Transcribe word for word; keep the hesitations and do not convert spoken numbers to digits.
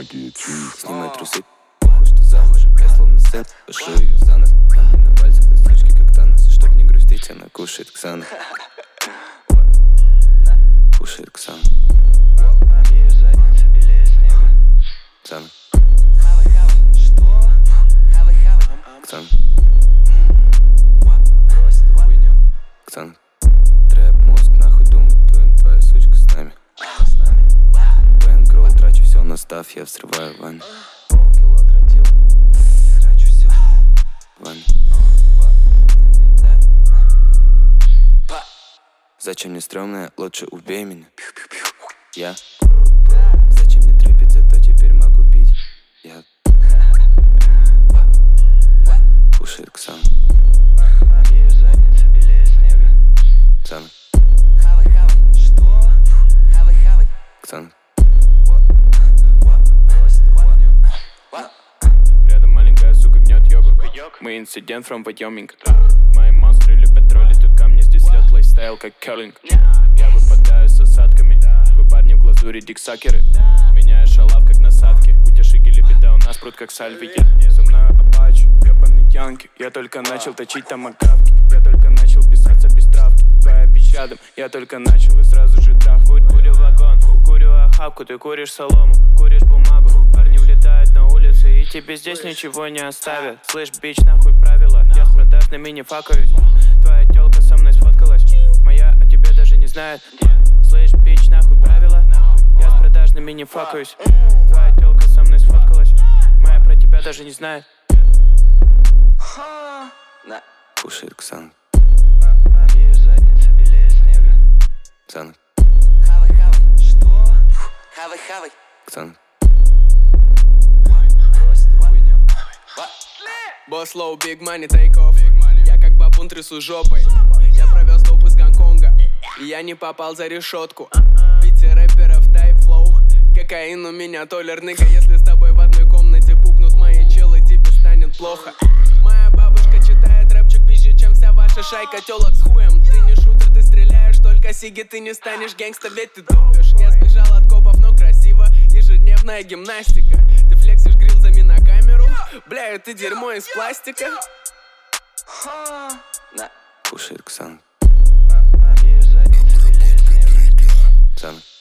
Магия чувств. Снимай трусы, похуй, что замуж. Я словно сын, пашу ее за нос. Камни на пальцах, ты сучки как Танос. И чтоб не грустить, она кушает Ксана. Кушает Ксана. Ее задница белее снега. Ксана. Хавай, хавай. Что? Хавай, хавай. Ксана. Брось эту хуйню. Ксана. Трэп мозг, нахуй думать, туем, твоя сучка с нами. С нами. Бэнкролл, трачу все на став, я взрываю ванну. Полкило тротил. Трачу все. Ванну. Да. Зачем мне стрёмная, лучше убей меня. Я. Зачем мне трэпить, зато теперь могу пить. Я. Кушает Ксана. Ее задница белее снега. Ксана. Хавай, хавай. Что? Хавай, хавай. Ксана. Брось эту хуйню. Рядом маленькая сука гнет йогу. Мы инцидент from Wyoming. Мои монстры любят тролли, тут камни, здесь лед лайфстайл как керлинг. Я выпадаю с осадками, вы парни в глазури диксакеры. Меняю шалав как насадки, утешики лебеда, у нас пруд как сальвики. Со мной апач, ёбаный янки. Я только начал точить томагавки. Я только начал писаться без травки. Твоя бич рядом, я только начал и сразу же трах. Курю вагон, курю охапку, ты куришь солому, куришь бумагу. Парни влетают на улице и тебе здесь ничего не оставят. Слышь, бич, нахуй правила, я с продажными не факаюсь. Твоя тёлка со мной сфоткалась, моя о тебе даже не знает. Слышь, бич, нахуй правила, я с продажными не факаюсь. Твоя тёлка со мной сфоткалась, моя про тебя даже не знает. На. Кушает Ксана. Ее задница белее снега. Ксана. Хавай, хавай. Что? Хавай, хавай. Ксана. Брось эту хуйню. Босс лоу, big money, take off. Я как бабун трясу жопой. Я провез доп из Гонконга, и я не попал за решетку. Бити рэперов type flow. Кокаин у меня толер, ныга. Если с тобой в одной комнате пукнут мои челы, тебе станет плохо. Моя бабушка читает рэпчик пизже, чем вся ваша шайка тёлок с хуем. Ты не шутер, ты стреляешь только сиги, ты не станешь гангста, ведь ты тупишь. Я сбежал от копов, но красиво. Ежедневная гимнастика. Ты флексишь грилзами на камеру. Бля, это дерьмо из пластика. На. Кушает Ксана. Ее задница белее снега. Ксана.